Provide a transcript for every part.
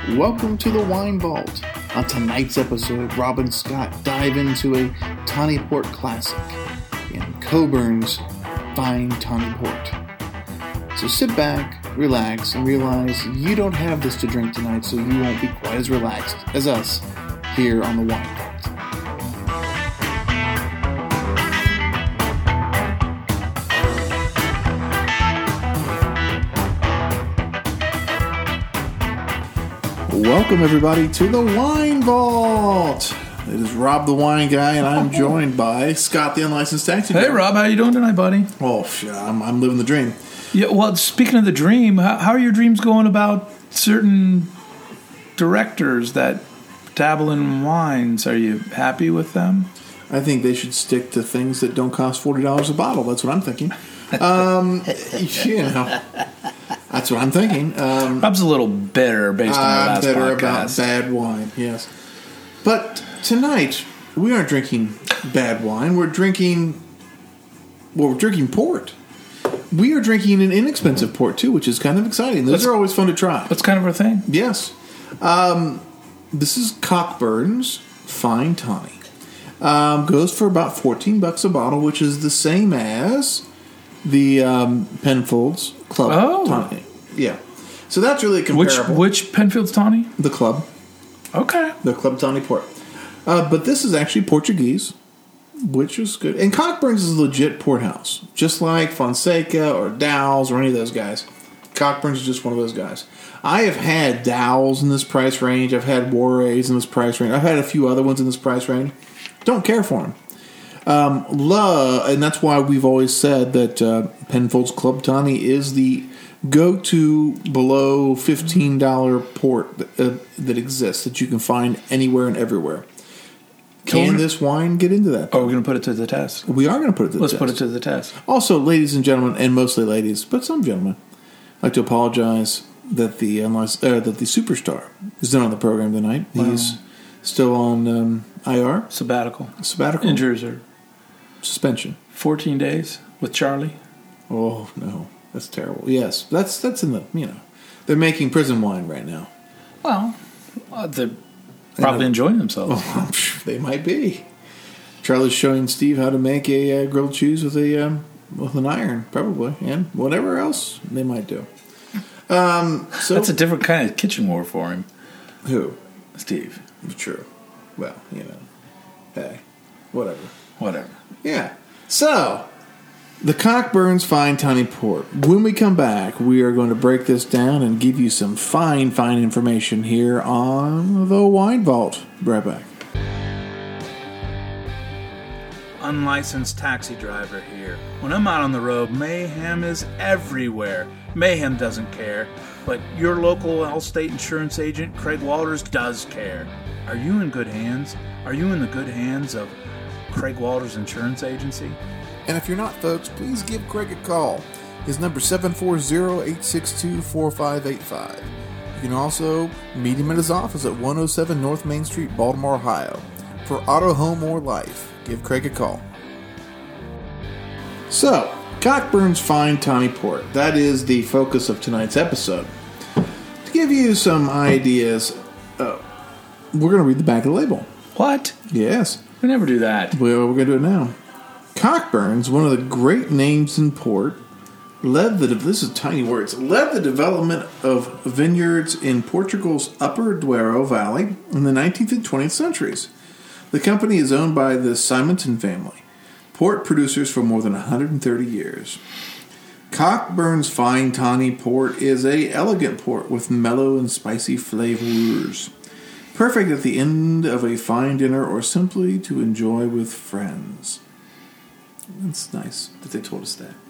Welcome to the Wine Vault. On tonight's episode, Rob and Scott dive into a Tawny Port classic in Coburn's Fine Tawny Port. So sit back, relax, and realize you don't have this to drink tonight, so you won't be quite as relaxed as us here on the Wine Vault. Welcome, everybody, to the Wine Vault. It is Rob the Wine Guy, and I'm joined by Scott the Unlicensed Taxi Driver. Hey, Rob, how you doing tonight, buddy? Oh, I'm living the dream. Yeah, well, speaking of the dream, how are your dreams going about certain directors that dabble in wines? Are you happy with them? I think they should stick to things that don't cost $40 a bottle. That's what I'm thinking. That's what I'm thinking. Rob's a little bitter based on our last bitter podcast. About bad wine, yes. But tonight, we aren't drinking bad wine. We're drinking port. We are drinking an inexpensive port, too, which is kind of exciting. Those are always fun to try. That's kind of our thing. Yes. This is Cockburn's Fine Tawny. Goes for about $14 a bottle, which is the same as the Penfolds Club Tawny. Yeah. So that's really comparable. Which Penfolds Tawny? The Club. Okay. The Club Tawny Port. But this is actually Portuguese, which is good. And Cockburn's is a legit port house, just like Fonseca or Dow's or any of those guys. Cockburn's is just one of those guys. I have had Dow's in this price range. I've had Warrays in this price range. I've had a few other ones in this price range. Don't care for them. And that's why we've always said that Penfolds Club Tawny is the go-to below $15 port that exists, that you can find anywhere and everywhere. Can this wine get into that? Oh, we're going to put it to the test. We are going to put it to the test. Let's put it to the test. Also, ladies and gentlemen, and mostly ladies, but some gentlemen, I'd like to apologize that the superstar is not on the program tonight. Wow. He's still on IR. Sabbatical. Injuries or suspension. 14 days with Charlie. Oh, no. That's terrible. Yes. That's in the, they're making prison wine right now. Well, they're probably enjoying themselves. Oh, they might be. Charlie's showing Steve how to make a grilled cheese with an iron, probably, and whatever else they might do. So that's a different kind of kitchen war for him. Who? Steve. True. Well, hey, whatever. Yeah. So, the Cockburn's Fine Tawny Port. When we come back, we are going to break this down and give you some fine information here on the Wine Vault. Be right back. Unlicensed taxi driver here. When I'm out on the road, mayhem is everywhere. Mayhem doesn't care, but your local Allstate insurance agent, Craig Walters, does care. Are you in good hands? Are you in the good hands of Craig Walters Insurance Agency? And if you're not, folks, please give Craig a call. His number is 740-862-4585. You can also meet him at his office at 107 North Main Street, Baltimore, Ohio. For auto, home, or life, give Craig a call. So, Cockburn's Fine Tawny Port. That is the focus of tonight's episode. To give you some ideas, we're going to read the back of the label. What? Yes. We never do that. Well, we're going to do it now. Cockburn's, one of the great names in port, this is tiny words, led the development of vineyards in Portugal's Upper Douro Valley in the 19th and 20th centuries. The company is owned by the Simonton family, port producers for more than 130 years. Cockburn's Fine Tawny Port is an elegant port with mellow and spicy flavors. Perfect at the end of a fine dinner or simply to enjoy with friends. It's nice that they told us that.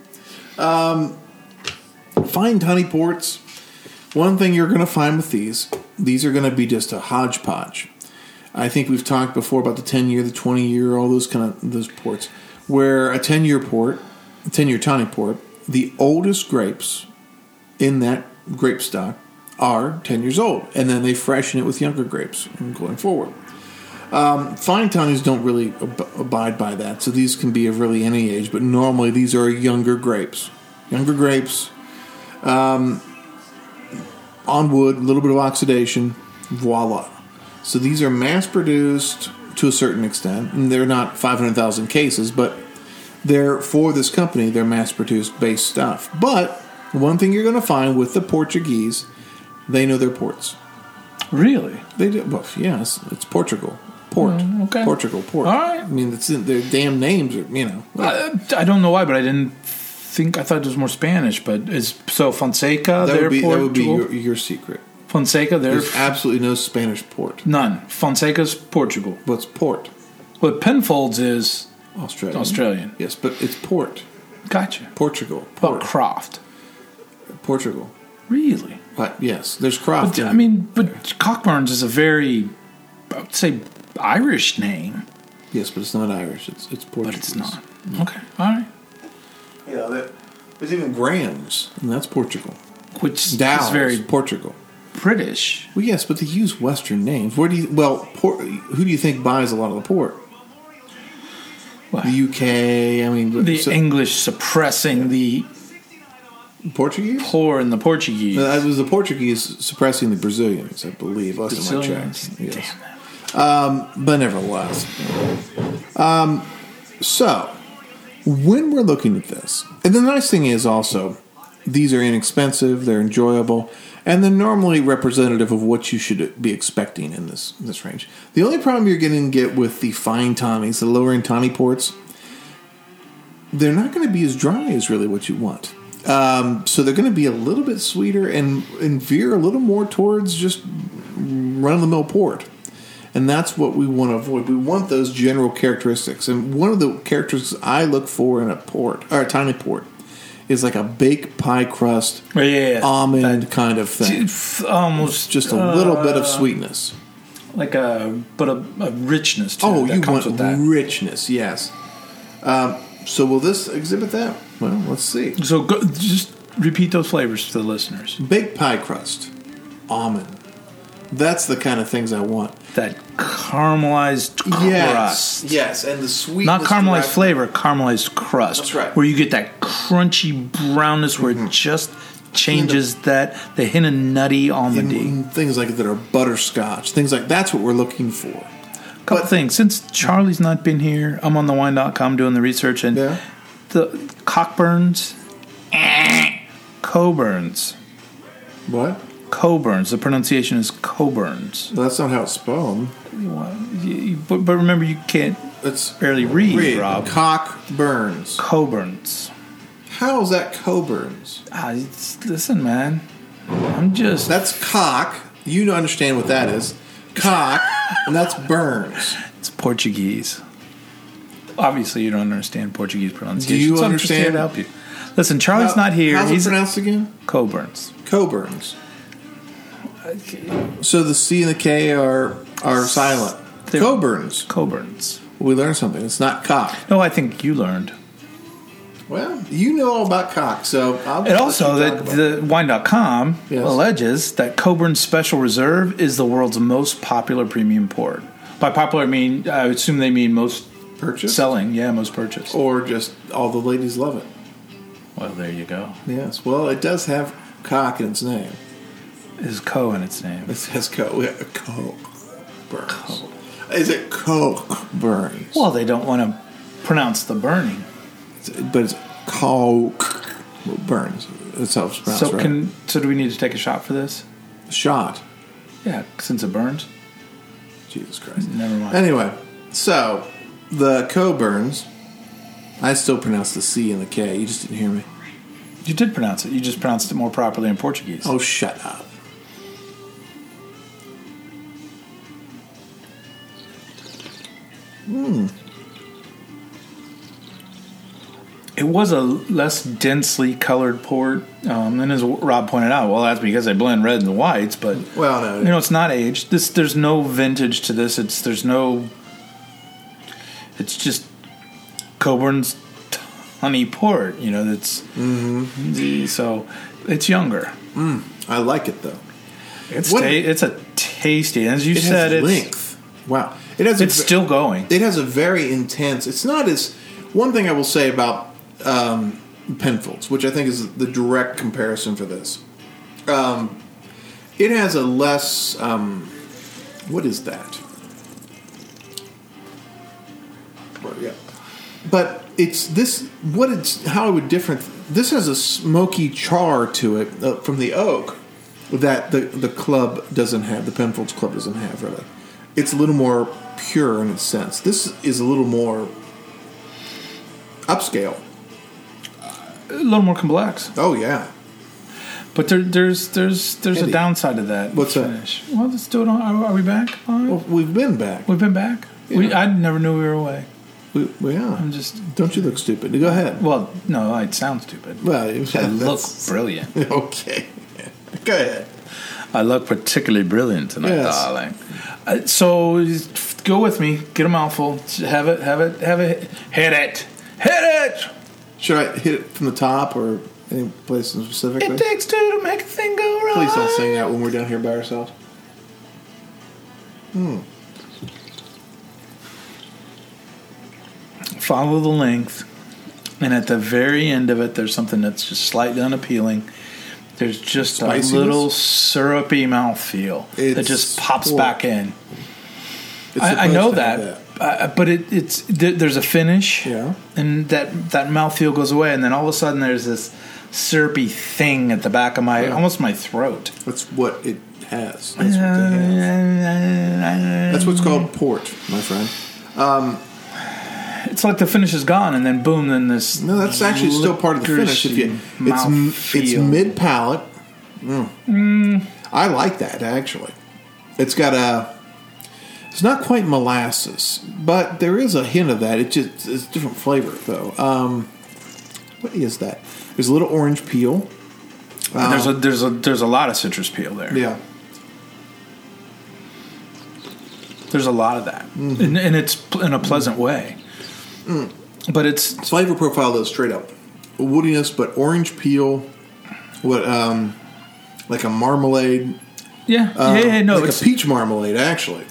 Fine Tawny Ports, one thing you're going to find with these are going to be just a hodgepodge. I think we've talked before about the 10-year, the 20-year, all those those ports, where a 10-year tawny port, the oldest grapes in that grape stock are 10 years old, and then they freshen it with younger grapes going forward. Fine tawnies don't really abide by that, so these can be of really any age, but normally these are younger grapes. on wood, a little bit of oxidation, voila. So these are mass-produced to a certain extent, and they're not 500,000 cases, but they're, for this company, they're mass-produced based stuff. But one thing you're going to find with the Portuguese, they know their ports. Really? They do. Well, yes, it's Portugal. Port. Okay. Portugal, port. All right. I mean, it's in their damn names are, you know. I don't know why, but I thought it was more Spanish, but is so Fonseca, That would Portugal? be your secret. Fonseca, There's absolutely no Spanish port. none. Fonseca's Portugal. What's port? But Penfolds is Australian. Yes, but it's port. Gotcha. Portugal. But Port. Croft. Portugal. Really? But yes, there's Croft. But, I mean, but Cockburns is a very, I would say, Irish name. Yes, but it's not Irish. It's Portuguese. But it's not. Okay. All right. You know, there's even Graham's, and that's Portugal. Which Dow's, is very Portugal. British. Well, yes, but they use Western names. Who do you think buys a lot of the port? What? The UK. I mean, The English suppressing the Portuguese. poor and the Portuguese. It was the Portuguese suppressing the Brazilians, I believe. Last time I Brazilians. checked. Yes. Damn that. But nevertheless. So, when we're looking at this, and the nice thing is also, these are inexpensive, they're enjoyable, and they're normally representative of what you should be expecting in this range. The only problem you're going to get with the fine tawnies, the lower end tawny ports, they're not going to be as dry as really what you want. So they're going to be a little bit sweeter and veer a little more towards just run-of-the-mill port. And that's what we want to avoid. We want those general characteristics. And one of the characteristics I look for in a port, or a tiny port, is like a baked pie crust, almond kind of thing. Almost just a little bit of sweetness. Like a richness to it. Oh, that you comes want with that. richness, yes. So will this exhibit that? Well, let's see. So just repeat those flavors to the listeners. Baked pie crust, almond. That's the kind of things I want. That caramelized crust. Yes, and the sweetness. Not caramelized flavor, caramelized crust. That's right. Where you get that crunchy brownness where it just changes the hint of nutty almondy. And things like that are butterscotch. Things like that's what we're looking for. Couple things. Since Charlie's not been here, I'm on thewine.com doing the research, and the Cockburns, Coburns. What? Coburns. The pronunciation is Coburns. Well, that's not how it's spelled. But remember, you can't barely read, Rob. Cockburns. Coburns. How is that Coburns? Listen, man. That's cock. You understand what that is. Cock, and that's Burns. It's Portuguese. Obviously, you don't understand Portuguese pronunciation. Do you so understand? I'm just here to help you. Listen, Charlie's not here. How's it pronounced again? Coburns. Coburns. So the C and the K are silent. Coburns. Coburns. We learned something. It's not cock. No, I think you learned. Well, you know all about cock, so I'll And also, the wine.com Yes. alleges that Coburn's Special Reserve is the world's most popular premium port. By popular, I assume they mean most purchased? selling. Yeah, most purchased. Or just all the ladies love it. Well, there you go. Yes. Well, it does have cock in its name. Is Co in its name. It says Coke Burns. Is it Coke Burns? Well, they don't want to pronounce the burning. But it's Coke Burns. That's how it's pronounced, right? So do we need to take a shot for this? Shot. Yeah, since it burns. Jesus Christ. Never mind. Anyway, so the Coburns, I still pronounce the C and the K. You just didn't hear me. You did pronounce it. You just pronounced it more properly in Portuguese. Oh, shut up. It was a less densely colored port, and as Rob pointed out, well, that's because they blend red and whites. But no, it's not aged. There's no vintage to this. It's just Coburn's honey port. That's so it's younger. I like it though. It's a tasty, as you said. Has length. Wow, It's still going. It has a very intense. It's not as. One thing I will say about Penfolds, which I think is the direct comparison for this. It has a less. What is that? Well, yeah, but it's this. What it's how it would different. This has a smoky char to it from the oak that the club doesn't have. The Penfolds Club doesn't have really. It's a little more pure in its sense. This is a little more upscale. A little more complex. Oh yeah. But there's a downside to that. What's finish. Well, let's do it on. Are we back? Well, we've been back. We've been back. Yeah. I never knew we were away. Yeah. I'm just. Don't you look stupid? Go ahead. Well, no, I sound stupid. Well, I look brilliant. Okay. Go ahead. I look particularly brilliant tonight, Yes. darling. So go with me. Get a mouthful. Have it. Hit it. Should I hit it from the top or any place specifically? It takes two to make a thing go right. Please don't sing that when we're down here by ourselves. Follow the length, and at the very end of it, there's something that's just slightly unappealing. There's just Spiciness? a little syrupy mouthfeel that just pops back in. I know that. But there's a finish, Yeah. and that mouthfeel goes away, and then all of a sudden there's this syrupy thing at the back of almost my throat. That's what it has. That's what they have. That's what's called port, my friend. It's like the finish is gone, and then boom, then this. No, that's actually still part of the finish. It's mid palate. I like that actually. It's got it's not quite molasses, but there is a hint of that. It's a different flavor though. What is that? There's a little orange peel. There's a lot of citrus peel there. Yeah. There's a lot of that, and it's in a pleasant way. But it's Flavor profile though straight up woodiness, but orange peel. What like a marmalade? no, like it's a peach marmalade actually.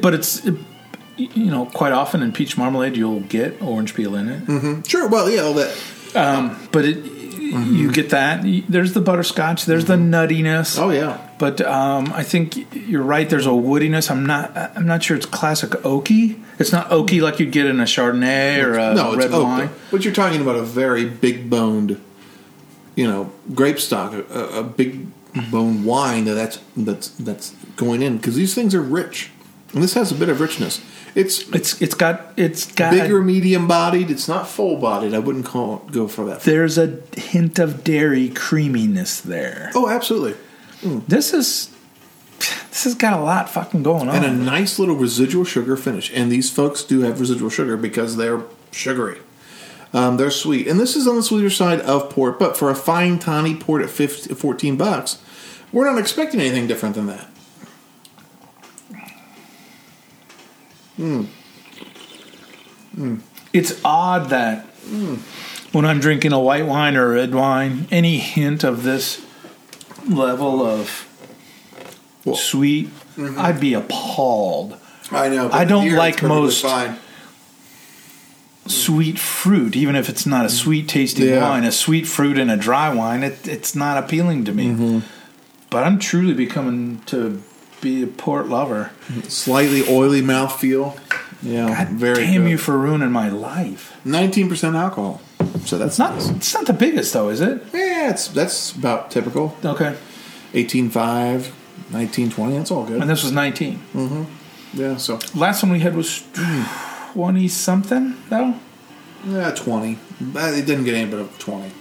Quite often in peach marmalade you'll get orange peel in it. Mm-hmm. Sure, well, yeah, all that. But you get that. There's the butterscotch. There's the nuttiness. Oh yeah. But I think you're right. There's a woodiness. I'm not sure it's classic oaky. It's not oaky like you'd get in a Chardonnay or a red wine. But you're talking about a very big boned, grape stock, a big boned wine that's going in because these things are rich, and this has a bit of richness. It's got bigger, medium bodied. It's not full bodied. I wouldn't go for that. There's a hint of dairy creaminess there. Oh, absolutely. This has got a lot fucking going on. And a nice little residual sugar finish. And these folks do have residual sugar because they're sugary. They're sweet. And this is on the sweeter side of port. But for a fine, tawny port at $14, we're not expecting anything different than that. It's odd that when I'm drinking a white wine or a red wine, any hint of this level of sweet, I'd be appalled. I know. But I don't here like it's perfectly most fine. Sweet fruit, even if it's not a sweet tasting wine, a sweet fruit in a dry wine, it's not appealing to me. But I'm truly becoming to be a port lover. Slightly oily mouthfeel. Yeah, God very damn good. you for ruining my life. 19% alcohol. So that's nice. It's not the biggest though, is it? Yeah, that's about typical. Okay. 18.5, 19.20. That's all good. And this was 19. Yeah, so Last one we had was 20 something though. yeah, 20. But it didn't get any but 20.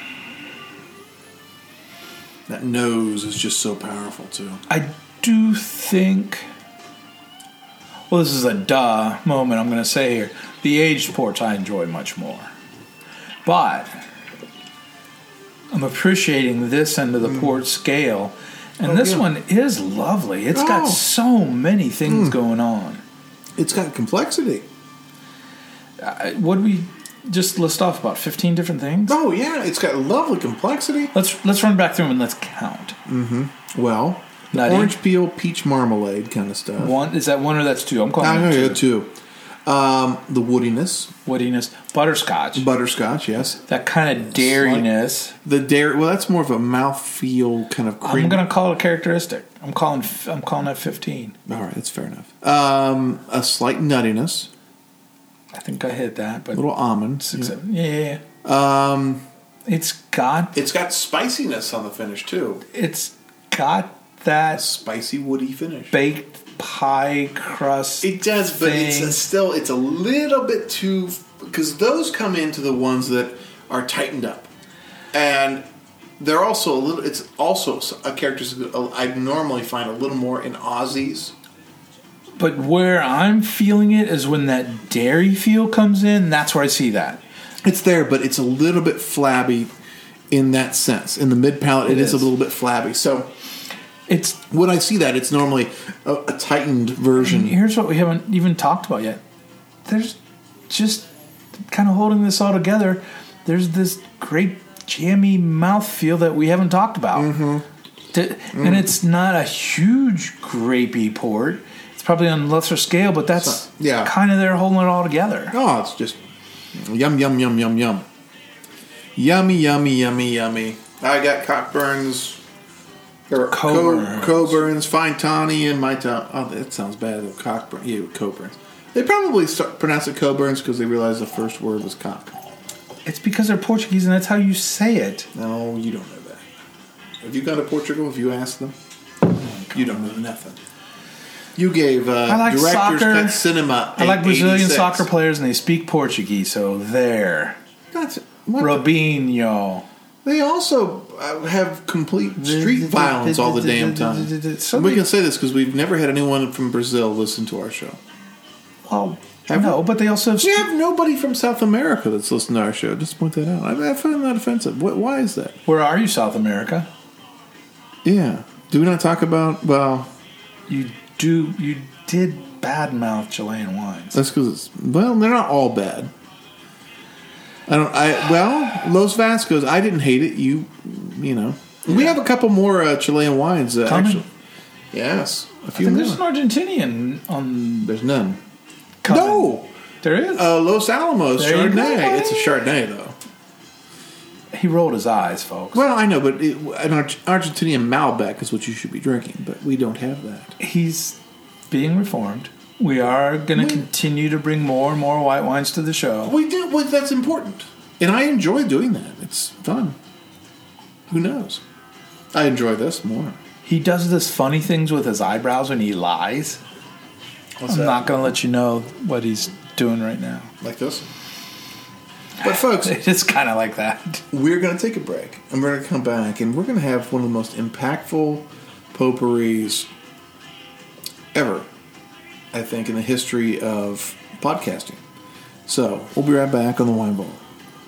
That nose is just so powerful too. I do think. Well, this is a duh moment I'm going to say here. The aged ports I enjoy much more. But I'm appreciating this end of the port scale. And this one is lovely. It's got so many things going on. It's got complexity. What did we just list off? About 15 different things? Oh, yeah. It's got lovely complexity. Let's run back through them and let's count. Well, Nutty. orange peel, peach marmalade kind of stuff. One is that one or that's two? I'm calling I know, it yeah, two. The woodiness. Woodiness. Butterscotch. Butterscotch, yes. That kind of dairiness. The dairy, well, that's more of a mouthfeel kind of cream. I'm going to call it a characteristic. I'm calling that 15. All right, that's fair enough. A slight nuttiness. I think I hit that, but A little almond. 6, 7. Yeah. It's got spiciness on the finish too. It's got that Spicy, woody finish. baked pie crust. It does, but it's a little bit too, because those come into the ones that are tightened up, and they're also a little. It's also a characteristic I normally find a little more in Aussies. But where I'm feeling it is when that dairy feel comes in. That's where I see that. It's there, but it's a little bit flabby in that sense. In the mid palate, it is a little bit flabby. So it's when I see that, it's normally a tightened version. Here's what we haven't even talked about yet. There's just kind of holding this all together. There's this great jammy mouthfeel that we haven't talked about. And it's not a huge grapey port. It's probably on a lesser scale, but that's kind of there holding it all together. Oh, it's just yum, yum, yum, yum, yum. Yummy, yummy, yummy, yummy. I got Cockburn's, or Coburn's, Fine Tawny, and my tongue. Oh, that sounds bad. Cockburn, yeah, Coburn's. They probably pronounce it Coburn's because they realized the first word was cock. It's because they're Portuguese and that's how you say it. No, you don't know that. Have you gone to Portugal? Have you asked them? You don't know nothing. You gave Director's Pet Cinema. I like Brazilian soccer players, and they speak Portuguese. So there, Robinho. They also have complete street violence all the damn time. We can say this because we've never had anyone from Brazil listen to our show. Well, no, but they also we have nobody from South America that's listened to our show. Just point that out. I find that offensive. Why is that? Where are you, South America? Yeah. Do we not talk about You did badmouth Chilean wines. That's because they're not all bad. Los Vascos, I didn't hate it. You know. Yeah. We have a couple more Chilean wines actually. Yes. I think there's an Argentinian on. There's none. Coming. No. There is. Los Alamos Chardonnay. It's a Chardonnay though. He rolled his eyes, folks. Well, I know, but an Argentinian Malbec is what you should be drinking, but we don't have that. He's being reformed. We are going to continue to bring more and more white wines to the show. We do. Well, that's important. And I enjoy doing that. It's fun. Who knows? I enjoy this more. He does this funny things with his eyebrows when he lies. I'm not going to let you know what he's doing right now. Like this? But folks, it's kind of like that. We're going to take a break, and we're going to come back, and we're going to have one of the most impactful potpourris ever, I think, in the history of podcasting. So we'll be right back on the Wine Vault.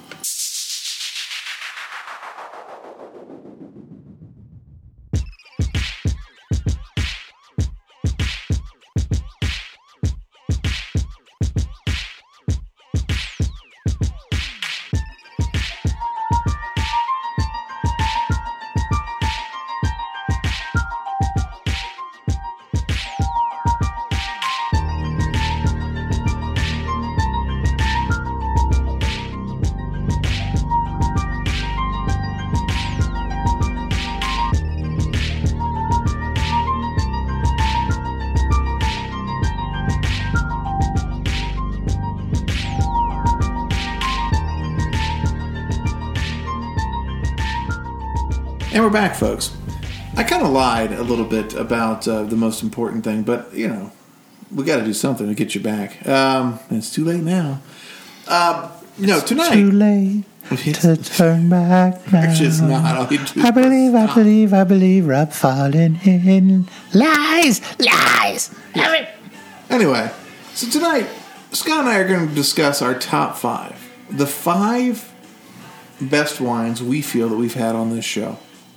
And we're back, folks. I kind of lied a little bit about the most important thing, but, you know, we got to do something to get you back. It's too late now. Tonight. It's too late to turn back now. Actually, it's not. I believe, I'm falling in. Lies! Yeah. Anyway, so tonight, Scott and I are going to discuss our top 5. The 5 best wines we feel that we've had on this show.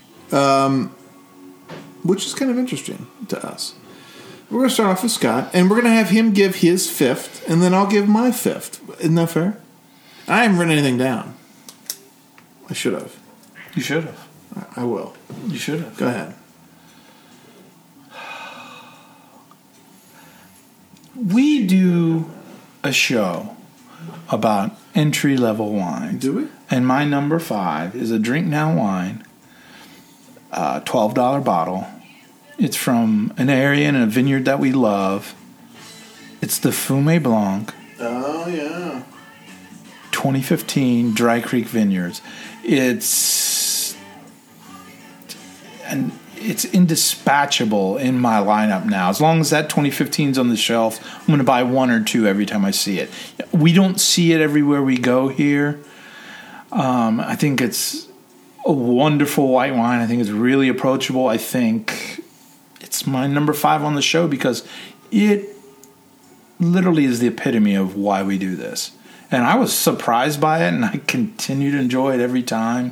Which is kind of interesting to us. We're going to start off with Scott, and we're going to have him give his 5th, and then I'll give my 5th. Isn't that fair? I haven't written anything down. I should have. You should have. I will. You should have. Go ahead. We do a show about entry-level wines. Do we? And my number 5 is a Drink Now wine, $12 bottle, It's from an area and a vineyard that we love. It's the Fumé Blanc. Oh, yeah. 2015 Dry Creek Vineyards. It's indispatchable in my lineup now. As long as that 2015 is on the shelf, I'm going to buy one or two every time I see it. We don't see it everywhere we go here. I think it's a wonderful white wine. I think it's really approachable. I think it's my number 5 on the show because it literally is the epitome of why we do this. And I was surprised by it, and I continue to enjoy it every time.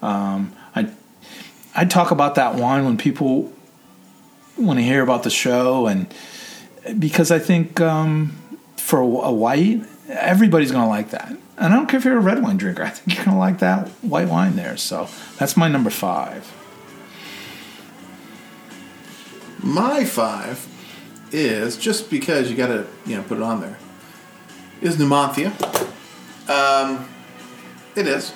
I talk about that wine when people want to hear about the show, and because I think for a white, everybody's going to like that. And I don't care if you're a red wine drinker. I think you're going to like that white wine there. So that's my number 5. My 5 is, just because you got to put it on there, is Numantia. It is.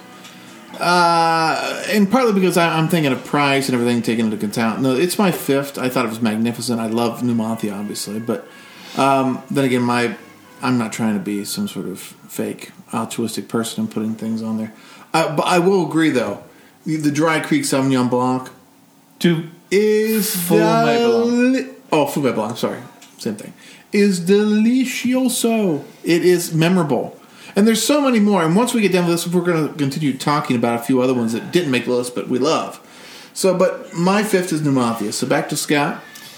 And partly because I'm thinking of price and everything taken into account. No, it's my 5th. I thought it was magnificent. I love Numantia, obviously. But then again, I'm not trying to be some sort of fake altruistic person and putting things on there. But I will agree, though. The Dry Creek Sauvignon Blanc is Fumé Blanc, sorry. Same thing. Is delicioso. It is memorable. And there's so many more. And once we get down to this, we're going to continue talking about a few other ones that didn't make the list, but we love. So, but my 5th is Numantia. So back to Scott.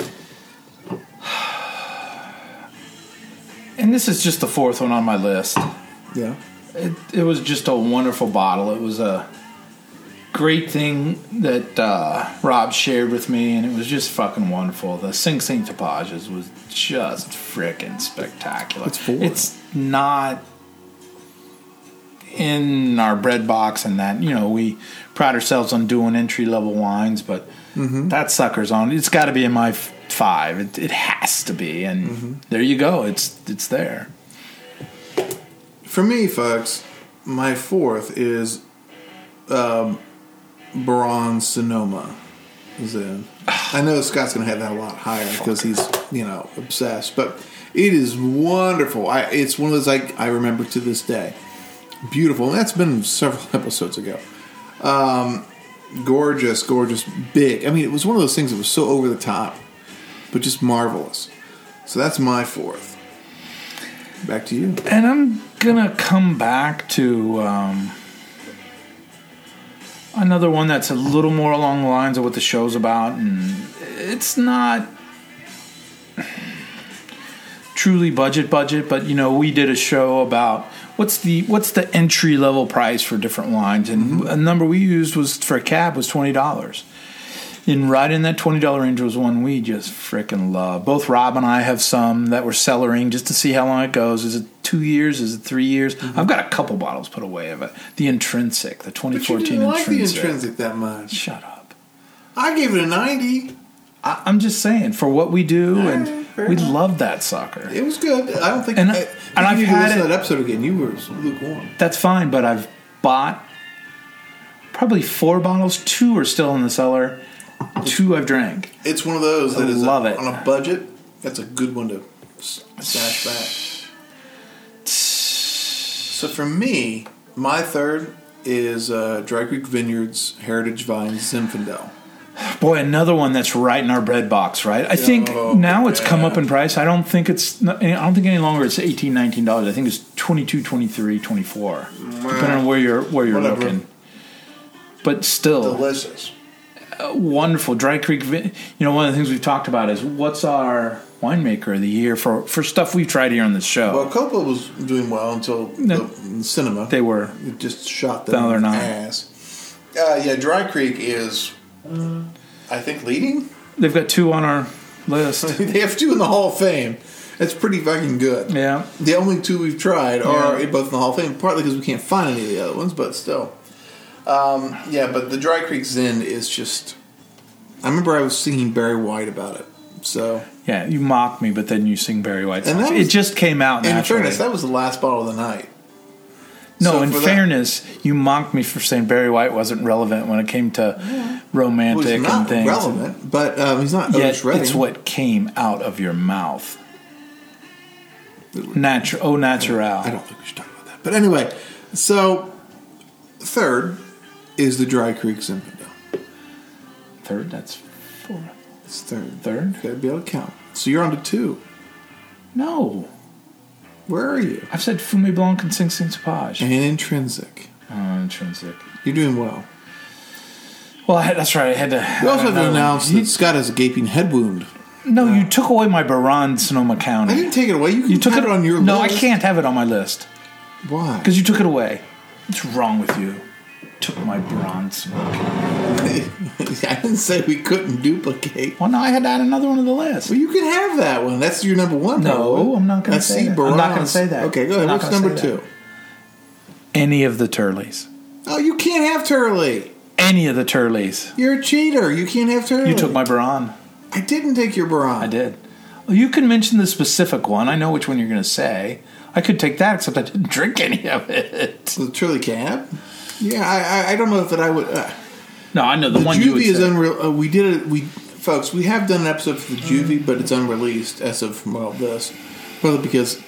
And this is just the 4th one on my list. Yeah. It was just a wonderful bottle. It was a great thing that Rob shared with me, and it was just fucking wonderful. The Sing Sing Tapages was just frickin' spectacular. It's not in our bread box and that, we pride ourselves on doing entry-level wines, but that sucker's on. It's got to be in my 5. It has to be, and there you go. It's there. For me, folks, my 4th is Baron Sonoma. I know Scott's going to have that a lot higher because he's, obsessed, but it is wonderful. It's one of those I remember to this day. Beautiful. And that's been several episodes ago. Gorgeous, big. I mean, it was one of those things that was so over the top, but just marvelous. So that's my 4th. Back to you. And I'm going to come back to another one that's a little more along the lines of what the show's about. And it's not truly budget, but, we did a show about what's the entry level price for different wines, and a number we used was for a cab was $20. And right in that $20 range was one we just freaking love. Both Rob and I have some that we're cellaring just to see how long it goes. Is it 2 years? Is it 3 years? I've got a couple bottles put away of it. The Intrinsic, the 2014 Intrinsic. But you didn't like the Intrinsic that much. Shut up. I gave it a 90. I'm just saying, for what we do, and we love that sucker. It was good. I don't think... And I've had listen to that episode again. You were lukewarm. That's fine, but I've bought probably 4 bottles. 2 are still in the cellar. 2 I've drank. It's one of those that is love it. On a budget. That's a good one to stash back. So for me, my 3rd is Dry Creek Vineyards Heritage Vines Zinfandel. Boy, another one that's right in our bread box, right? I think now it's come up in price. I don't think any longer it's $18, $19. I think it's $22, $23, $24, depending on where you're looking. But still, delicious, wonderful. Dry Creek. One of the things we've talked about is what's our winemaker of the year for stuff we've tried here on this show. Well, Coppola was doing well until the cinema. They were. It just shot them in the ass. Dry Creek is, I think, leading. They've got 2 on our list. They have 2 in the Hall of Fame. That's pretty fucking good. Yeah. The only 2 we've tried are both in the Hall of Fame, partly because we can't find any of the other ones, but still. But the Dry Creek Zin is just... I remember I was singing Barry White about it. So yeah, you mock me, but then you sing Barry White songs. It just came out naturally. In fairness, that was the last bottle of the night. No, So in for that- fairness, you mocked me for saying Barry White wasn't relevant when it came to well, romantic he's and not things. relevant, but he's not Yet Otis Redding. it's what came out of your mouth. Natural. I don't think we should talk about that. But anyway, so third is the Dry Creek Zinfandel. Third, that's four. It's third. Third? You gotta be able to count. So you're on to 2. No. Where are you? I've said Fumé Blanc and Sing Sing Sapage. And Intrinsic. Oh, intrinsic. You're doing well. Well, that's right. I had to. You also have to announce that Scott has a gaping head wound. No, you took away my Baron Sonoma I County. didn't take it away. You can You took have it on your No, list. I can't have it on my list Why? because you took it away. What's wrong with you? Took my Baron Sonoma County. I didn't say we couldn't duplicate. Well, no, I had to add another one to the list. Well, you can have that one. That's your number 1. No, probably. I'm not gonna That's say C. that. I'm not Baron's. gonna say that. Okay, go ahead. I'm not What's gonna number say 2? that. Any of the Turleys. Oh, you can't have Turley. Any of the Turleys. You're a cheater. You can't have Turley. You took my Baron. I didn't take your Baron. I did. Well, you can mention the specific one. I know which one you're going to say. I could take that, except I didn't drink any of it. The Turley cab? Yeah, I don't know if that I would. No, I know the The one you would Juvie is say. unreal. We did it. Folks, we have done an episode for the Juvie, but it's unreleased as of this, probably because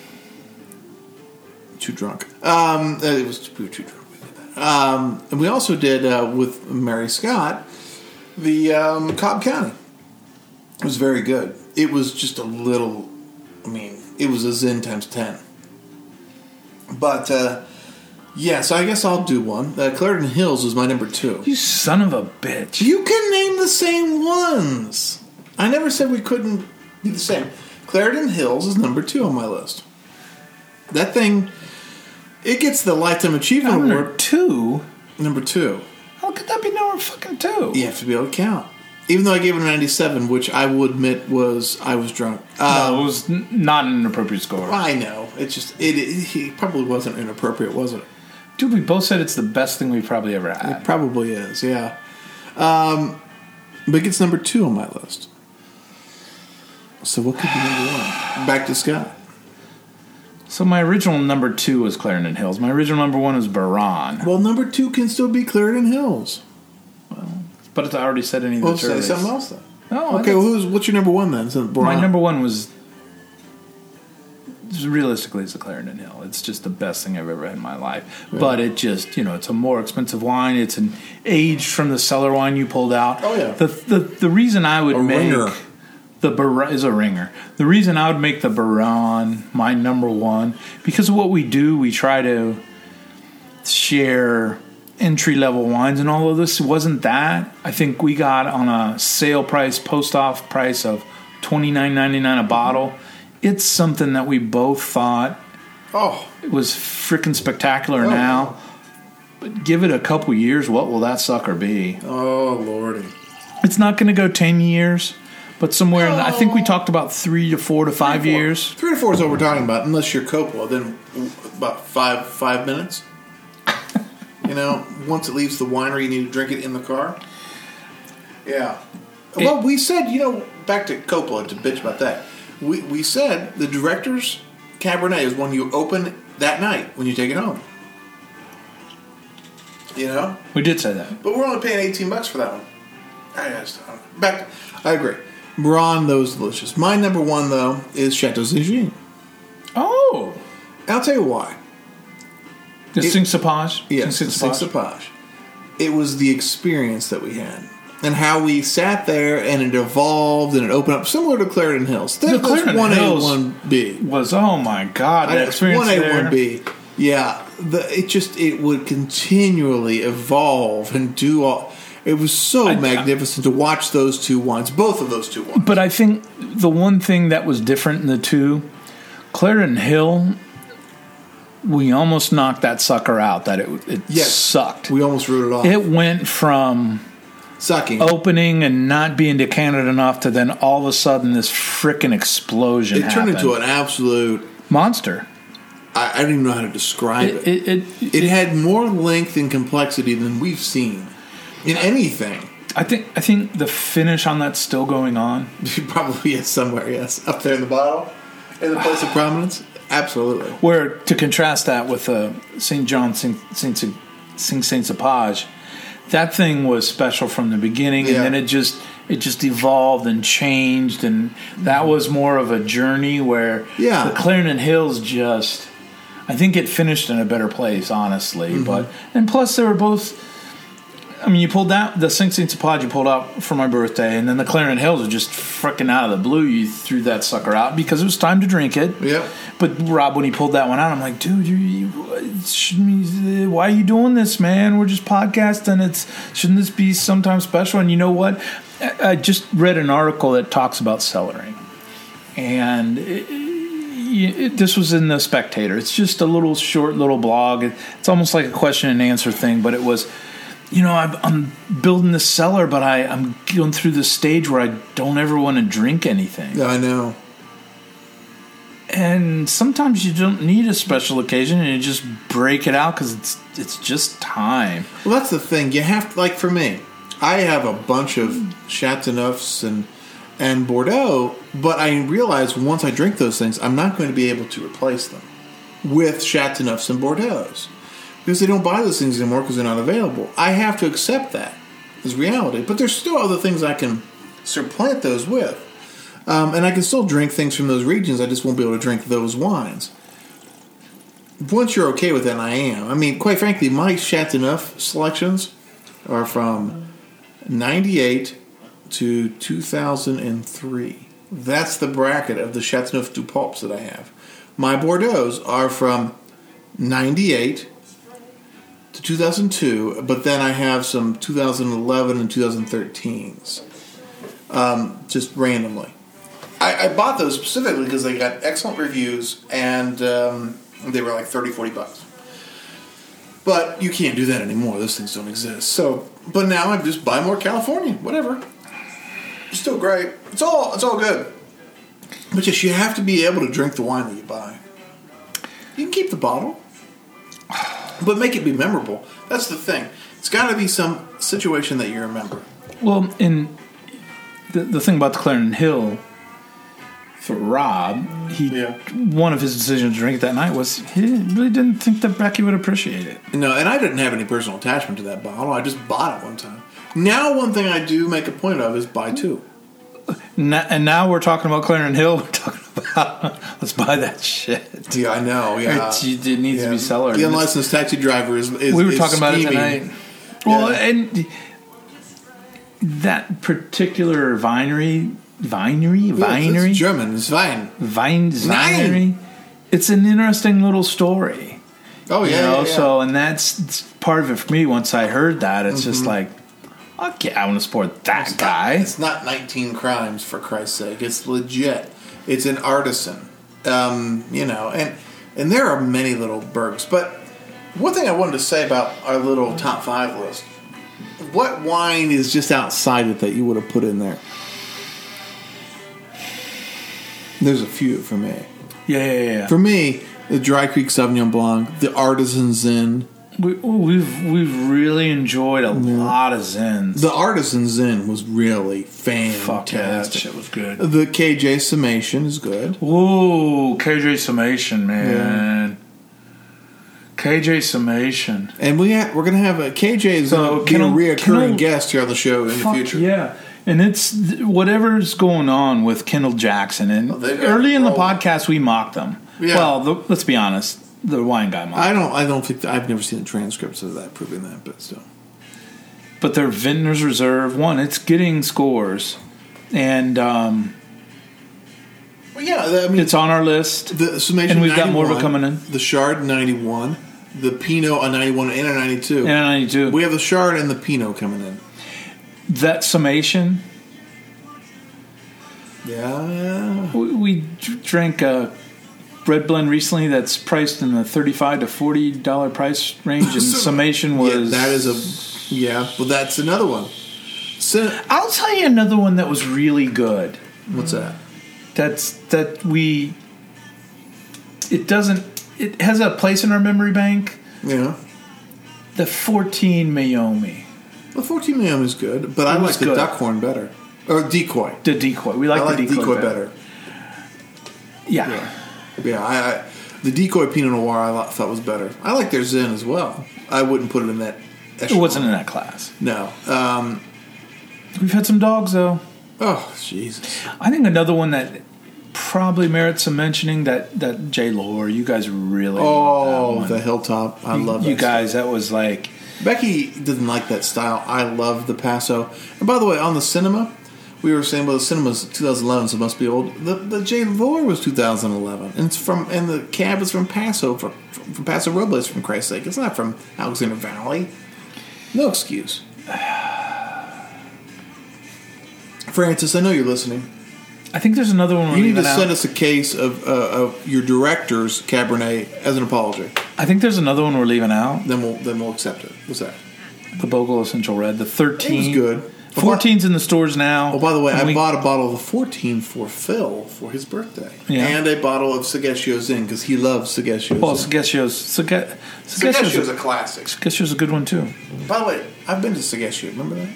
too drunk. We were too drunk. We did that. And we also did with Mary Scott the Cobb County. It was very good. It was just a little. I mean, it was a Zin times 10. But yeah, so I guess I'll do one. Clarendon Hills is my number 2. You son of a bitch. You can name the same ones. I never said we couldn't be the same. Clarendon Hills is number 2 on my list. That thing, it gets the Lifetime Achievement Number Award. 2? Number 2. How could that be number fucking 2? You have to be able to count. Even though I gave it a 97, which I will admit I was drunk. No, it was not an inappropriate score. I know. It's just, it probably wasn't inappropriate, was it? Dude, we both said it's the best thing we've probably ever It had. probably is, yeah. But it gets number 2 on my list. So what could be number 1? Back to Scott. So my original number 2 was Clarendon Hills. My original number 1 was Baron. Well, number 2 can still be Clarendon Hills. But it's, I already said any of Well, the say Turleys. something else then. No, Okay, what's your number 1 then? So my number 1 was realistically it's the Clarendon Hill. It's just the best thing I've ever had in my life. Yeah. But it just, it's a more expensive wine. It's an aged from the cellar wine you pulled out. Oh, yeah. The reason I would make ringer. the Baron is a ringer. The reason I would make the Baron my number 1 because of what we do. We try to share entry level wines, and although this wasn't that, I think we got on a sale price, post off price of $29.99 a bottle. It's something that we both thought it was freaking spectacular now. But give it a couple years, what will that sucker be? Oh, Lordy. It's not going to go 10 years, but somewhere I think we talked about 3 to 4 to 5 years. 3 to 4 is what we're talking about, unless you're Coppola. Then about 5 minutes. Once it leaves the winery, you need to drink it in the car. Yeah. Well, we said, back to Coppola to bitch about that. We said the director's Cabernet is one you open that night when you take it home. We did say that. But we're only paying $18 for that one. I agree. Baron, though, is delicious. My number 1, though, is Chateau Zigine. Oh. I'll tell you why. The Sing Sapage? Yes, Sing Sing Sapage. It was the experience that we had. And how we sat there and it evolved and it opened up, similar to Clarendon Hills. That's Clarendon 1A, Hills 1B. Was, oh my God, that experience 1A, there. 1B. Yeah. It would continually evolve and do all. It was so magnificent to watch those 2 wines, both of those 2 wines. But I think the one thing that was different in the 2, Clarendon Hill, we almost knocked that sucker out. That it sucked. We almost wrote it off. It went from sucking, opening and not being decanted enough to then all of a sudden this frickin' explosion It turned happened. into an absolute monster. I don't even know how to describe it. It had more length and complexity than we've seen in anything. I think the finish on that's still going on. Probably is somewhere, yes. Up there in the bottle. in the place of prominence. Absolutely. Where to contrast that with St. John Saint Sapage, that thing was special from the beginning, and then it just evolved and changed, and that was more of a journey where the Clarendon Hills just, I think it finished in a better place, honestly. But and plus they were both. I mean, you pulled out the Saint Sapage you pulled out for my birthday, and then the Clarendon Hills were just freaking out of the blue. You threw that sucker out because it was time to drink it. Yeah. But Rob, when he pulled that one out, I'm like, dude, why are you doing this, man? We're just podcasting. Shouldn't this be sometime special? And you know what? I just read an article that talks about cellaring, and this was in the Spectator. It's just a short little blog. It's almost like a question and answer thing, but it was. I'm building this cellar, but I'm going through this stage where I don't ever want to drink anything. Yeah, I know. And sometimes you don't need a special occasion, and you just break it out because it's just time. Well, that's the thing. You have to, like for me, I have a bunch of Chateauneufs and Bordeaux, but I realize once I drink those things, I'm not going to be able to replace them with Chateauneufs and Bordeauxs. Because they don't buy those things anymore because they're not available. I have to accept that as reality. But there's still other things I can supplant those with. And I can still drink things from those regions. I just won't be able to drink those wines. Once you're okay with that, and I am. I mean, quite frankly, my Chateauneuf selections are from 98 to 2003. That's the bracket of the Chateauneuf du Pulps that I have. My Bordeauxs are from 98 to 2002, but then I have some 2011 and 2013s, just randomly. I bought those specifically because they got excellent reviews, and they were like $30-$40. But you can't do that anymore. Those things don't exist. So, but now I just buy more California, whatever. It's still great. It's all good. But just you have to be able to drink the wine that you buy. You can keep the bottle. But make it be memorable. That's the thing. It's got to be some situation that you remember. Well, in the thing about the Clarendon Hill, for Rob, one of his decisions to drink it that night was he really didn't think that Becky would appreciate it. No, and I didn't have any personal attachment to that bottle. I just bought it one time. Now, one thing I do make a point of is buy two. And now we're talking about Clarendon Hill. We're talking about let's buy that shit. Yeah, I know. Yeah, it needs to be cellared. The unlicensed taxi driver is. We were talking about it tonight. Well, and that particular vinery. It's German. It's Wein. Vinery. It's an interesting little story. Oh yeah. So, and that's part of it for me. Once I heard that, it's just like. Okay, I want to support that guy. It's not 19 Crimes, for Christ's sake. It's legit. It's an artisan. And there are many little bergs. But one thing I wanted to say about our little top 5 list. What wine is just outside it that you would have put in there? There's a few for me. Yeah. For me, the Dry Creek Sauvignon Blanc, the Artisan Zin. We've really enjoyed a lot of Zins. The Artisan Zin was really fantastic. Fuck yeah, that shit was good. The KJ Summation is good. Ooh, KJ Summation, man. Yeah. KJ Summation. And we're going to have KJ is going to be a reoccurring guest here on the show in the future. Yeah. And it's whatever's going on with Kendall Jackson. And early in the podcast, we mocked them. Yeah. Well, let's be honest. The wine guy mocked. I don't think I've never seen the transcripts of that proving that, but still. But their Vintners Reserve, it's getting scores. And it's on our list. The Summation and we've 91, got more of it coming in. The Chard 91, the Pinot a 91 and a 92. And a 92. We have the Chard and the Pinot coming in. That Summation. Yeah. We drank a Red blend recently that's priced in the $35 to $40 price range, and Summation was. Well, that's another one. I'll tell you another one that was really good. What's that? It has a place in our memory bank. Yeah. The 14 Meiomi. The 14 Meiomi is good, but I like the Duckhorn better. Or Decoy. The Decoy. We like the Decoy better. Yeah. Yeah, the Decoy Pinot Noir I thought was better. I like their Zen as well. I wouldn't put it in that echelon. It wasn't in that class. No. We've had some dogs, though. Oh, Jesus. I think another one that probably merits some mentioning, that J. Lore. You guys really love that one. The Hilltop. I love that. You guys, that was like... Becky didn't like that style. I love the Paso. And by the way, on the cinema, we were saying, well, the cinema's 2011, so it must be old. The J. Lore was 2011. And the cab is from Paso, from Paso Robles, for Christ's sake. It's not from Alexander Valley. No excuse. Francis, I know you're listening. I think there's another one. You need to send us a case of your director's Cabernet as an apology. I think there's another one we're leaving out. Then we'll accept it. What's that? The Bogle Essential Red, the 13. It was good. 14's in the stores now. Oh, by the way, I bought a bottle of 14 for Phil for his birthday. Yeah. And a bottle of Sageshio Zin because he loves Sageshio. Well, Zin. Sageshio's a classic. Sageshio's a good one, too. By the way, I've been to Sageshio. Remember that?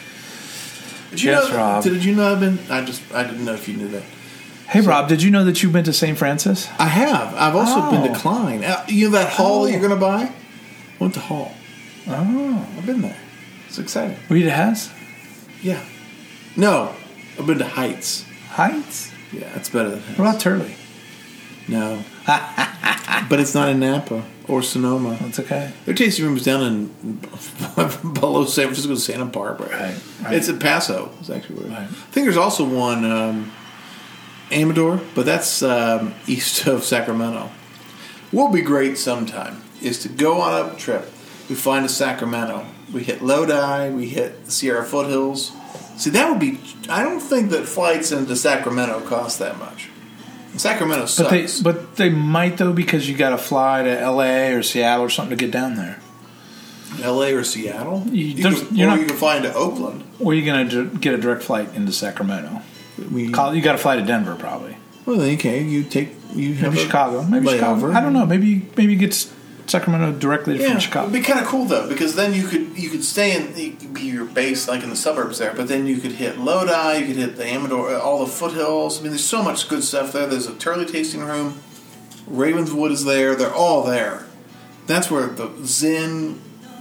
Rob. Did you know I've been? I didn't know if you knew that. Hey, Rob, did you know that you've been to St. Francis? I have. I've also been to Klein. You know that hall that you're going to buy? I went to Hall. Oh. I've been there. It's exciting. Were you to Hess? Yeah. No. I've been to Heights. Heights? Yeah, it's better than Hess. What about Turley? No. But it's not in Napa or Sonoma. That's okay. Their tasting room is down in below San Francisco, Santa Barbara. Right. It's in Paso. It's actually right. I think there's also one Amador, but that's east of Sacramento. What would be great sometime is to go on a trip. We find a Sacramento. We hit Lodi. We hit the Sierra Foothills. See, that would be... I don't think that flights into Sacramento cost that much. Sacramento sucks. But they might, though, because you got to fly to L.A. or Seattle or something to get down there. L.A. or Seattle? You can fly into Oakland. Or are you going to get a direct flight into Sacramento? You got to fly to Denver, probably. Well, then okay. Maybe Chicago. Maybe Chicago. I don't know. Maybe get Sacramento directly from Chicago. It'd be kind of cool though, because then you could stay be your base like in the suburbs there, but then you could hit Lodi, you could hit the Amador, all the foothills. I mean, there's so much good stuff there. There's a Turley tasting room. Ravenswood is there. They're all there. That's where the Zen.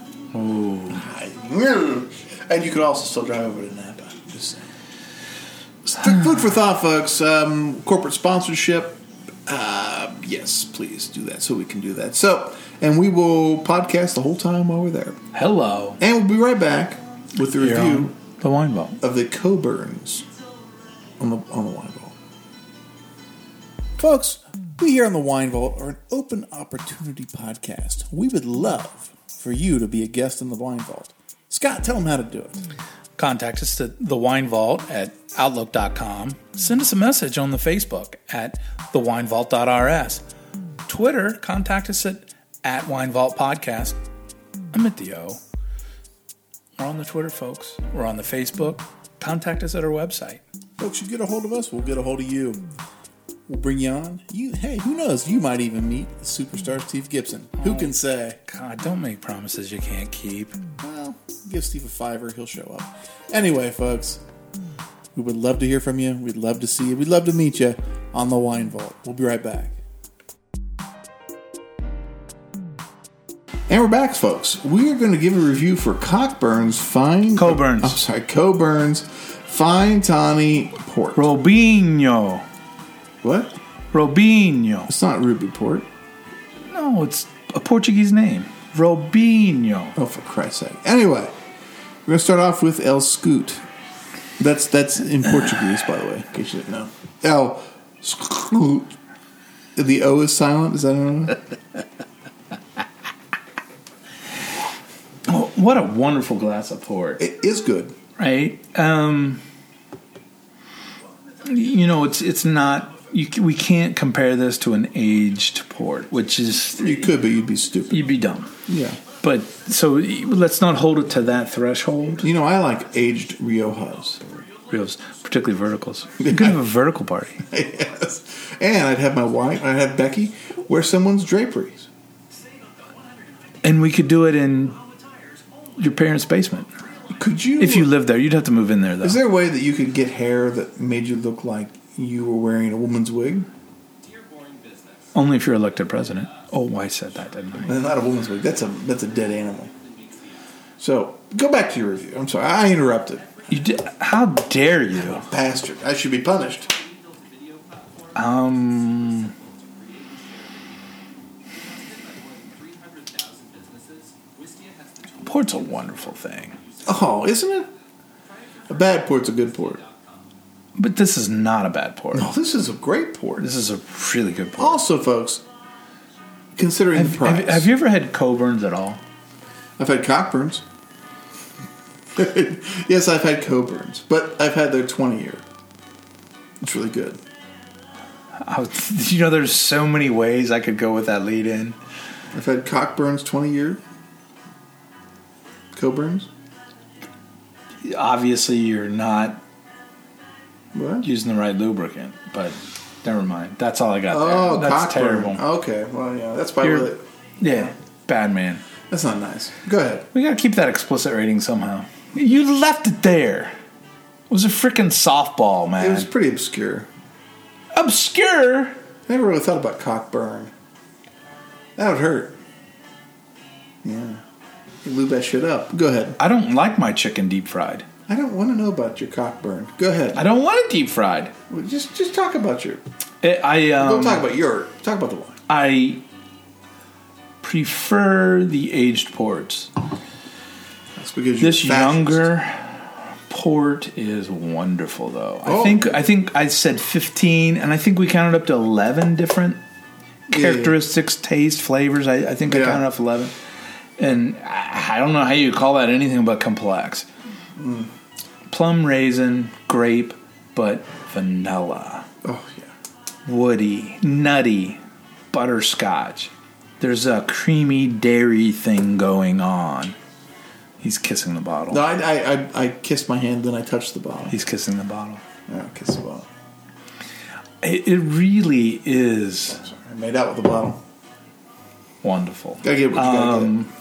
Ooh. And you could also still drive over to Napa. Just saying. Food for thought, folks. Corporate sponsorship. Yes, please do that so we can do that. So, and we will podcast the whole time while we're there. Hello. And we'll be right back with the review the Wine Vault of the Coburns on the Wine Vault. Folks, we here on the Wine Vault are an open opportunity podcast. We would love for you to be a guest in the Wine Vault. Scott, tell them how to do it. Contact us at The Wine Vault at Outlook.com. Send us a message on the Facebook at TheWineVault.rs. Twitter, contact us at Wine Vault Podcast. I'm at the O. We're on the Twitter, folks. We're on the Facebook. Contact us at our website. Folks, you get a hold of us, we'll get a hold of you. We'll bring you on. Hey, who knows? You might even meet the superstar Steve Gibson. Who can say? God, don't make promises you can't keep. Well, give Steve a $5, he'll show up. Anyway, folks, we would love to hear from you. We'd love to see you. We'd love to meet you on the Wine Vault. We'll be right back. And we're back, folks. We are going to give a review for Coburn's Fine Tawny Port. Robinho. What? Robinho. It's not Ruby Port. No, it's a Portuguese name. Robinho. Oh, for Christ's sake. Anyway, we're going to start off with El Scoot. That's in Portuguese, by the way, in case you didn't know. El Scoot. The O is silent. Is that it? Oh, what a wonderful glass of port. It is good. Right? It's not... we can't compare this to an aged port, which is... You could, but you'd be stupid. You'd be dumb. Yeah. But, so, let's not hold it to that threshold. You know, I like aged Riojas. Riojas, particularly verticals. You could have a vertical party. Yes. And I'd have Becky wear someone's draperies. And we could do it in your parents' basement. Could you? If you lived there, you'd have to move in there, though. Is there a way that you could get hair that made you look like you were wearing a woman's wig? Only if you're elected president. Oh, I said that, didn't I? Not a woman's wig. That's a dead animal. So, go back to your review. I'm sorry, I interrupted. You did? How dare you? Bastard. I should be punished. Port's a wonderful thing. Oh, isn't it? A bad port's a good port. But this is not a bad port. No, this is a great port. This is a really good port. Also, folks, considering the price. Have you ever had Coburns at all? I've had Cockburns. Yes, I've had Coburns, but I've had their 20-year. It's really good. There's so many ways I could go with that lead in. I've had Cockburns 20-year. Coburns. Obviously, you're not What? using the right lubricant, but never mind. That's all I got Oh, there. That's Cockburn. terrible. Okay, well, yeah, that's probably what it. Yeah, bad man. That's not nice. Go ahead. We gotta keep that explicit rating somehow. You left it there. It was a freaking softball, man. It was pretty obscure. Obscure? I never really thought about Cockburn. That would hurt. Yeah. You lube that shit up. Go ahead. I don't like my chicken deep fried. I don't want to know about your Cockburn. Go ahead. I don't want it deep fried. Well, just talk about your. Don't Don't talk about your. Talk about the wine. I prefer the aged ports. That's because you're This fascist. younger port is wonderful, though. Oh. I think I said 15, and I think we counted up to 11 different characteristics, taste, flavors. I think I counted up 11. And I don't know how you call that anything but complex. Plum raisin, grape, but vanilla. Oh, yeah. Woody, nutty, butterscotch. There's a creamy dairy thing going on. He's kissing the bottle. No, I kissed my hand, then I touched the bottle. He's kissing the bottle. Yeah, kissed the bottle. It really is Sorry, I made out with the bottle. wonderful. Gotta get what you gotta get.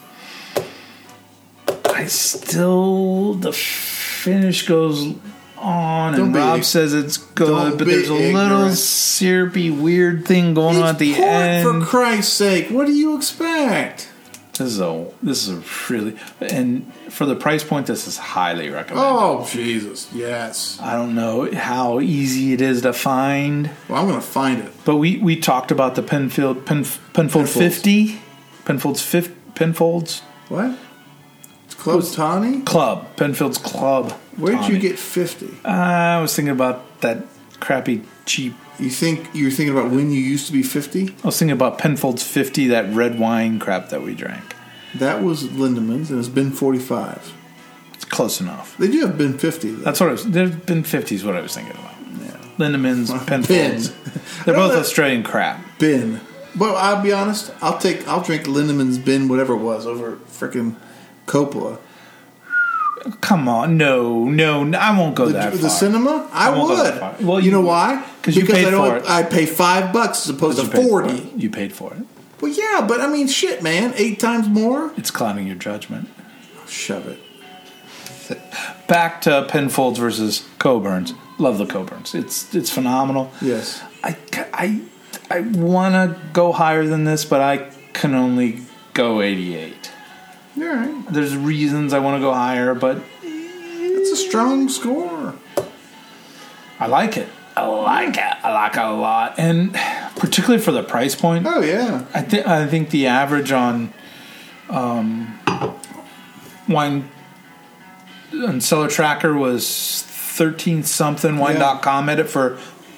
The finish goes on, Don't and be Rob ig- says it's good, don't but be there's a little ignorant. syrupy, weird thing going on at the port, end. for Christ's sake, what do you expect? This is a really, and for the price point, this is highly recommended. Oh, Jesus, yes. I don't know how easy it is to find, Well, I'm going to find it. but we talked about the Penfold 50, Penfolds What? It's Club Tawny? Club, Penfield's Club. Where'd Tawny. you get 50? I was thinking about that crappy cheap. You were thinking about when you used to be 50? I was thinking about Penfold's 50, that red wine crap that we drank. That was Lindemans, and it's been 45. It's close enough. They do have been 50, though. That's what I was. There's been 50 is what I was thinking about. Yeah. Lindemans, Penfolds. Bin. They're both that- Australian crap. Bin. But I'll be honest, I'll drink Lindemans Bin, whatever it was, over frickin' Coppola. Come on, no, I won't go that far. The cinema? I won't go that would. far. Well, you know why? 'cause you paid for it. I pay $5 as opposed to 40. You paid for it. Well, yeah, but I mean, shit, man, 8 times more. It's clouding your judgment. Shove it. Back to Penfolds versus Coburns. Love the Coburns. It's phenomenal. Yes. I want to go higher than this, but I can only go 88. All right. There's reasons I want to go higher, but It's a strong score. I like it. I like it a lot, and particularly for the price point. Oh yeah. I think the average on wine on Cellar Tracker was 13 something. Wine.com had it for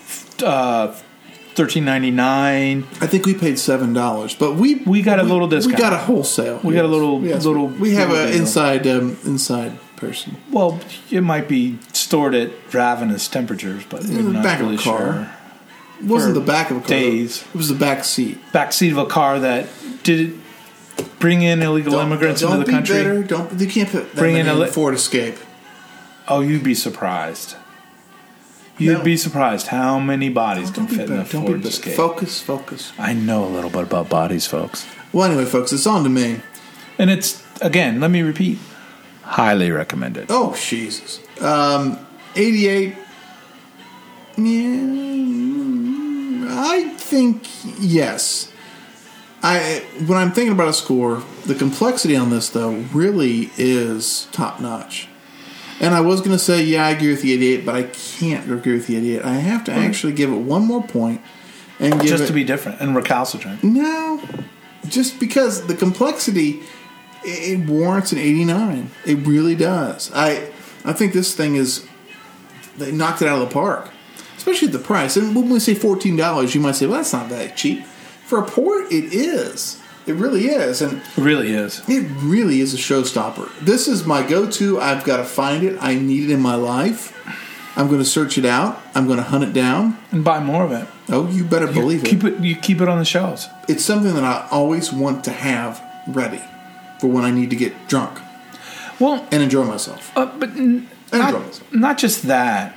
$13.99. I think we paid $7, but we got a little discount. We got a wholesale. We got a little. We have an deal. inside person. Well, it might be stored at ravenous temperatures, but we're In the not back of really a car. sure. It wasn't For the back of a car. days. It was the back seat. Backseat of a car that did bring in illegal immigrants into the country. Bitter. You can't put that Bring in many a in Ford Escape. Oh, you'd be surprised. You'd be surprised how many bodies can fit in a Ford Escape. Focus. I know a little bit about bodies, folks. Well, anyway, folks, it's on to me. And it's, again, let me repeat, highly recommended. Oh, Jesus. 88. Yeah, I think yes. When I'm thinking about a score, the complexity on this though really is top notch. And I was going to say, yeah, I agree with the 88, but I can't agree with the 88. I have to actually give it one more point and give just it, to be different and recalcitrant. No, just because the complexity, it warrants an 89. It really does. I think this thing they knocked it out of the park, especially at the price. And when we say $14, you might say, well, that's not that cheap. For a port, it is. It really is. And It really is. it really is a showstopper. This is my go-to. I've got to find it. I need it in my life. I'm going to search it out. I'm going to hunt it down. And buy more of it. Oh, you better believe it. You keep it on the shelves. It's something that I always want to have ready for when I need to get drunk Well, and enjoy myself. but Enjoy myself. not just that.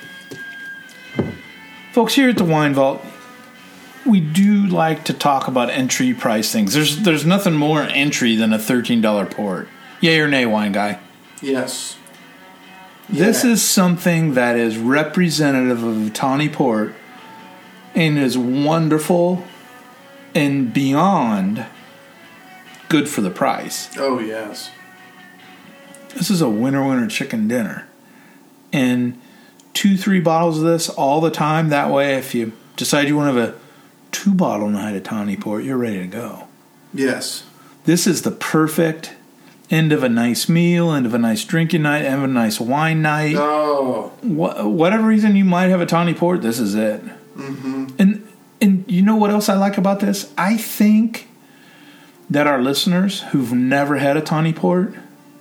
Folks, here at the Wine Vault, we do like to talk about entry price things. There's nothing more entry than a $13 port. Yay or nay, wine guy? Yes. This Yeah. is something that is representative of a tawny port and is wonderful and beyond good for the price. Oh, yes. This is a winner chicken dinner. And 2-3 bottles of this all the time. That way, if you decide you want to have a 2-bottle night of tawny port, you're ready to go. Yes. This is the perfect end of a nice meal, end of a nice drinking night, end of a nice wine night. Oh. Whatever reason you might have a tawny port, this is it. Mm-hmm. And you know what else I like about this? I think that our listeners who've never had a tawny port,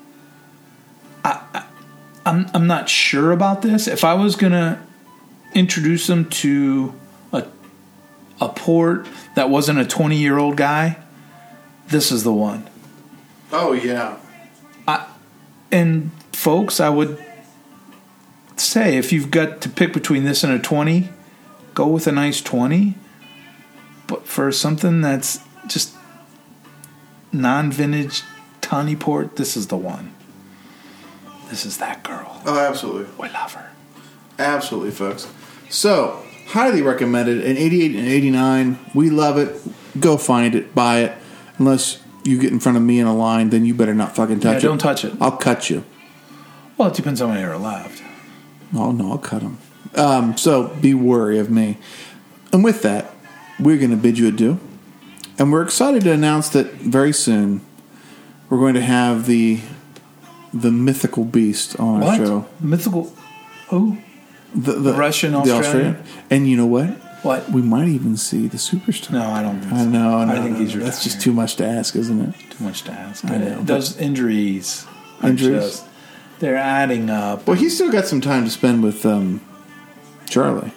I'm not sure about this. If I was gonna introduce them to a port that wasn't a 20-year-old guy, this is the one. Oh, yeah. And folks, I would say if you've got to pick between this and a 20, go with a nice 20. But for something that's just non-vintage tawny port, this is the one. This is that girl. Oh, absolutely. We love her. Absolutely, folks. So, highly recommended. An 88 and 89. We love it. Go find it. Buy it. Unless you get in front of me in a line, then you better not fucking touch it. Don't touch it. I'll cut you. Well, it depends on how many are left. Oh, no, I'll cut them. So, be wary of me. And with that, we're going to bid you adieu. And we're excited to announce that very soon we're going to have the mythical beast on our show. Mythical? Who? The Russian Australian? And you know what? What? We might even see the superstar. No, I don't think so. I know. I think he's That's retired. just too much to ask, isn't it? Too much to ask. I know. Those injuries. are Injuries? just- they're adding up. Well, he's still got some time to spend with Charlie.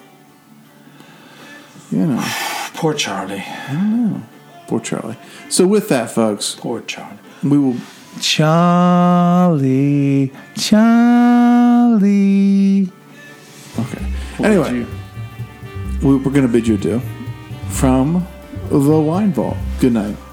You know. Poor Charlie. Poor Charlie. So with that, folks, Poor Charlie. we will... Charlie. Okay. Anyway, we're going to bid you adieu from the Wine Vault. Good night.